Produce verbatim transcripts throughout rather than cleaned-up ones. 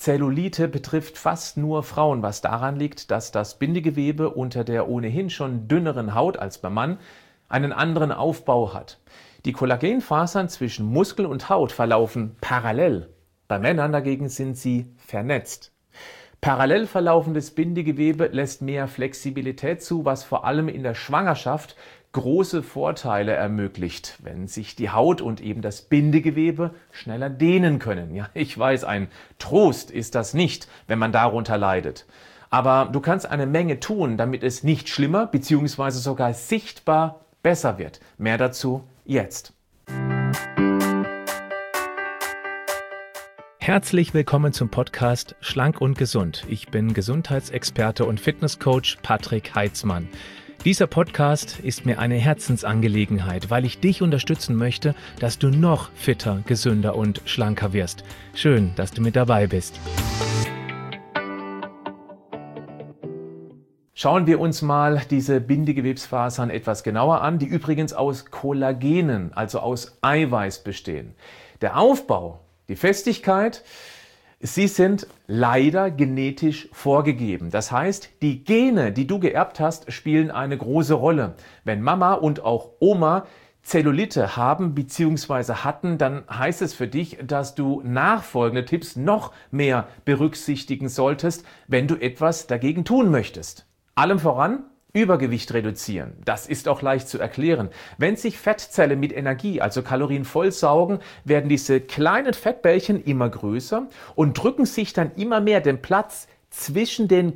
Zellulite betrifft fast nur Frauen, was daran liegt, dass das Bindegewebe unter der ohnehin schon dünneren Haut als beim Mann einen anderen Aufbau hat. Die Kollagenfasern zwischen Muskel und Haut verlaufen parallel. Bei Männern dagegen sind sie vernetzt. Parallel verlaufendes Bindegewebe lässt mehr Flexibilität zu, was vor allem in der Schwangerschaft große Vorteile ermöglicht, wenn sich die Haut und eben das Bindegewebe schneller dehnen können. Ja, ich weiß, ein Trost ist das nicht, wenn man darunter leidet. Aber du kannst eine Menge tun, damit es nicht schlimmer bzw. sogar sichtbar besser wird. Mehr dazu jetzt. Herzlich willkommen zum Podcast Schlank und Gesund. Ich bin Gesundheitsexperte und Fitnesscoach Patrick Heitzmann. Dieser Podcast ist mir eine Herzensangelegenheit, weil ich dich unterstützen möchte, dass du noch fitter, gesünder und schlanker wirst. Schön, dass du mit dabei bist. Schauen wir uns mal diese Bindegewebsfasern etwas genauer an, die übrigens aus Kollagenen, also aus Eiweiß bestehen. Der Aufbau, die Festigkeit, sie sind leider genetisch vorgegeben. Das heißt, die Gene, die du geerbt hast, spielen eine große Rolle. Wenn Mama und auch Oma Zellulite haben bzw. hatten, dann heißt es für dich, dass du nachfolgende Tipps noch mehr berücksichtigen solltest, wenn du etwas dagegen tun möchtest. Allem voran Übergewicht reduzieren. Das ist auch leicht zu erklären. Wenn sich Fettzellen mit Energie, also Kalorien, vollsaugen, werden diese kleinen Fettbällchen immer größer und drücken sich dann immer mehr den Platz zwischen den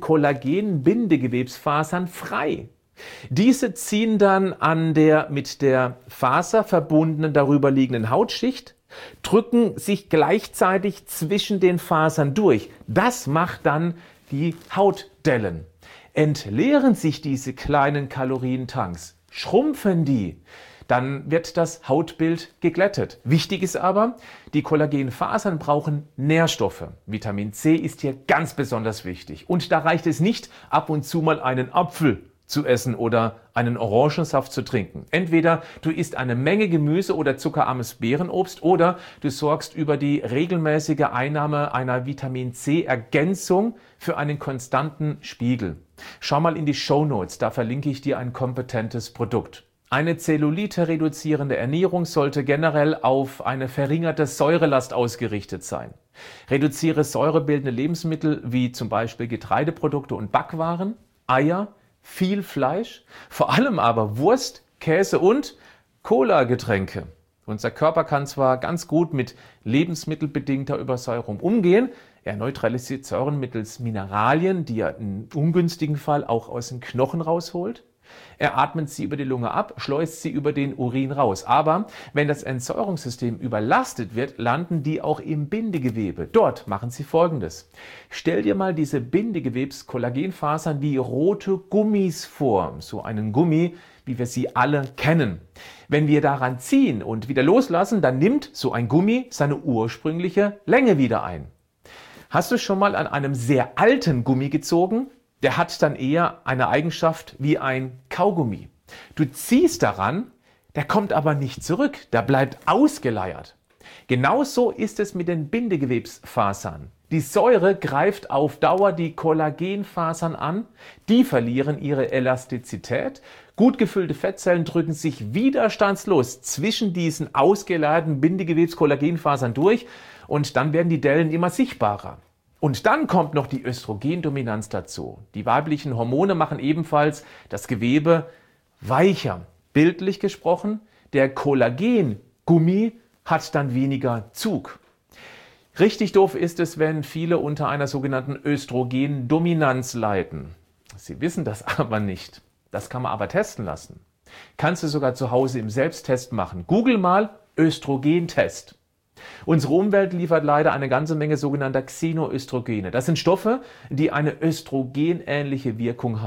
Kollagen-Bindegewebsfasern frei. Diese ziehen dann an der mit der Faser verbundenen darüber liegenden Hautschicht, drücken sich gleichzeitig zwischen den Fasern durch. Das macht dann die Hautdellen. Entleeren sich diese kleinen Kalorientanks, schrumpfen die, dann wird das Hautbild geglättet. Wichtig ist aber, die Kollagenfasern brauchen Nährstoffe. Vitamin C ist hier ganz besonders wichtig. Und da reicht es nicht, ab und zu mal einen Apfel zu essen oder einen Orangensaft zu trinken. Entweder du isst eine Menge Gemüse oder zuckerarmes Beerenobst oder du sorgst über die regelmäßige Einnahme einer Vitamin C-Ergänzung für einen konstanten Spiegel. Schau mal in die Shownotes, da verlinke ich dir ein kompetentes Produkt. Eine Zellulite-reduzierende Ernährung sollte generell auf eine verringerte Säurelast ausgerichtet sein. Reduziere säurebildende Lebensmittel wie zum Beispiel Getreideprodukte und Backwaren, Eier, viel Fleisch, vor allem aber Wurst, Käse und Cola-Getränke. Unser Körper kann zwar ganz gut mit lebensmittelbedingter Übersäuerung umgehen, er neutralisiert Säuren mittels Mineralien, die er im ungünstigen Fall auch aus den Knochen rausholt. Er atmet sie über die Lunge ab, schleust sie über den Urin raus. Aber wenn das Entsäuerungssystem überlastet wird, landen die auch im Bindegewebe. Dort machen sie Folgendes. Stell dir mal diese Bindegewebs-Kollagenfasern wie rote Gummis vor. So einen Gummi, wie wir sie alle kennen. Wenn wir daran ziehen und wieder loslassen, dann nimmt so ein Gummi seine ursprüngliche Länge wieder ein. Hast du schon mal an einem sehr alten Gummi gezogen? Der hat dann eher eine Eigenschaft wie ein Kaugummi. Du ziehst daran, der kommt aber nicht zurück, der bleibt ausgeleiert. Genauso ist es mit den Bindegewebsfasern. Die Säure greift auf Dauer die Kollagenfasern an, die verlieren ihre Elastizität. Gut gefüllte Fettzellen drücken sich widerstandslos zwischen diesen ausgeleierten Bindegewebs-Kollagenfasern durch und dann werden die Dellen immer sichtbarer. Und dann kommt noch die Östrogendominanz dazu. Die weiblichen Hormone machen ebenfalls das Gewebe weicher. Bildlich gesprochen, der Kollagengummi hat dann weniger Zug. Richtig doof ist es, wenn viele unter einer sogenannten Östrogendominanz leiden. Sie wissen das aber nicht. Das kann man aber testen lassen. Kannst du sogar zu Hause im Selbsttest machen. Google mal Östrogentest. Unsere Umwelt liefert leider eine ganze Menge sogenannter Xenoöstrogene. Das sind Stoffe, die eine östrogenähnliche Wirkung haben.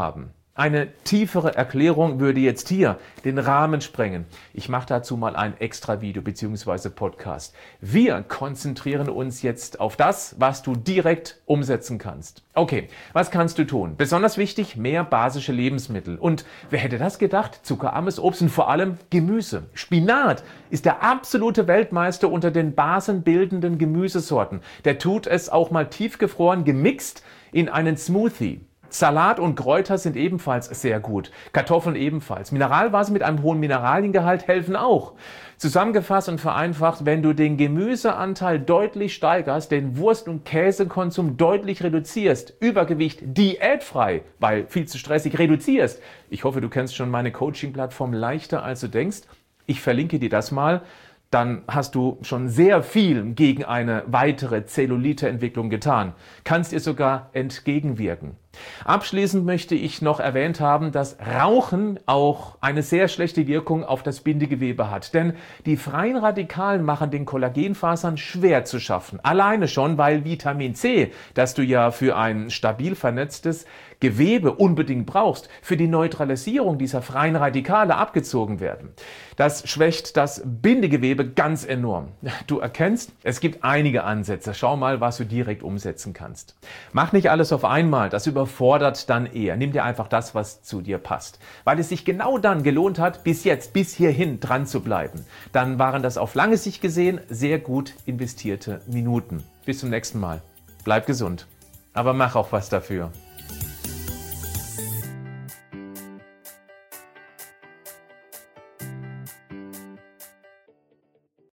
Eine tiefere Erklärung würde jetzt hier den Rahmen sprengen. Ich mache dazu mal ein extra Video bzw. Podcast. Wir konzentrieren uns jetzt auf das, was du direkt umsetzen kannst. Okay, was kannst du tun? Besonders wichtig, mehr basische Lebensmittel. Und wer hätte das gedacht? Zuckerarmes Obst und vor allem Gemüse. Spinat ist der absolute Weltmeister unter den basenbildenden Gemüsesorten. Der tut es auch mal tiefgefroren gemixt in einen Smoothie. Salat und Kräuter sind ebenfalls sehr gut. Kartoffeln ebenfalls. Mineralwasser mit einem hohen Mineraliengehalt helfen auch. Zusammengefasst und vereinfacht, wenn du den Gemüseanteil deutlich steigerst, den Wurst- und Käsekonsum deutlich reduzierst, Übergewicht diätfrei, weil viel zu stressig reduzierst. Ich hoffe, du kennst schon meine Coaching-Plattform leichter als du denkst. Ich verlinke dir das mal. Dann hast du schon sehr viel gegen eine weitere Zellulite-Entwicklung getan. Kannst ihr sogar entgegenwirken. Abschließend möchte ich noch erwähnt haben, dass Rauchen auch eine sehr schlechte Wirkung auf das Bindegewebe hat. Denn die freien Radikalen machen den Kollagenfasern schwer zu schaffen. Alleine schon, weil Vitamin C, das du ja für ein stabil vernetztes Gewebe unbedingt brauchst, für die Neutralisierung dieser freien Radikale abgezogen werden. Das schwächt das Bindegewebe ganz enorm. Du erkennst, es gibt einige Ansätze. Schau mal, was du direkt umsetzen kannst. Mach nicht alles auf einmal, das überfordert dann eher. Nimm dir einfach das, was zu dir passt. Weil es sich genau dann gelohnt hat, bis jetzt, bis hierhin dran zu bleiben. Dann waren das auf lange Sicht gesehen sehr gut investierte Minuten. Bis zum nächsten Mal. Bleib gesund. Aber mach auch was dafür.